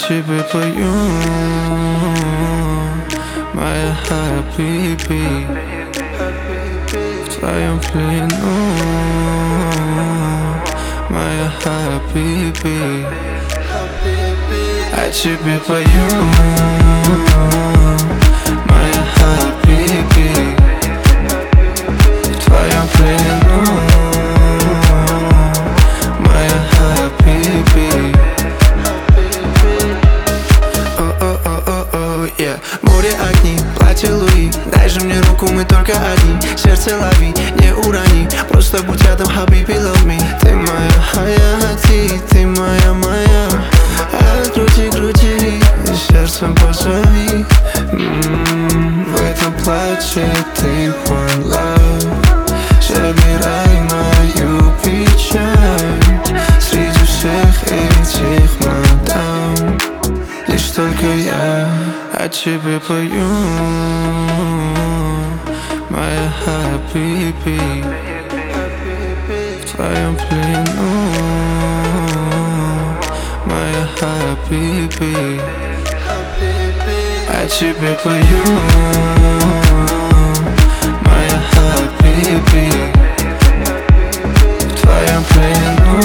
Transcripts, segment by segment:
тебе пою, моя хабиби, в твоем плену, моя хабиби. Тебе пою, моя хабиби, в твоем плену, моя хабиби. О-о-о-о-о, yeah. Море огней, платье Луи, дай же мне руку, мы только одни. Сердце лови, не урони, просто будь рядом, хабиби, love me. Ты моя хаяти, ты моя. Крути, и сердцем позови. В этом платье ты мой love. Забирай мою печаль среди всех этих мадам. Лишь только я о тебе пою, моя хабиби, в твоем плену, моя хабиби. Тебе пою, моя хабиби, в твоем плену,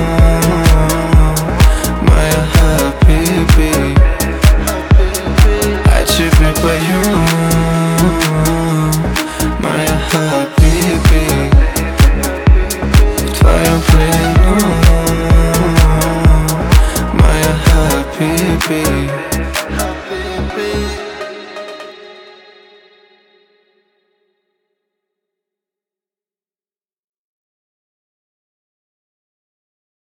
моя хабиби. Тебе пою, моя хабиби, в твоем плену, моя хабиби.